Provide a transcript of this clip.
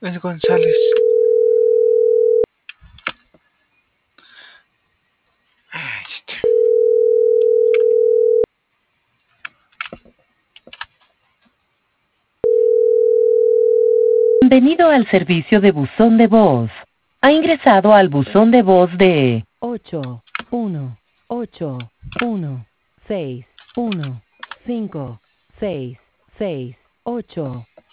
Es González. Ahí está. Bienvenido al servicio de buzón de voz. Ha ingresado al buzón de voz de 81816156668.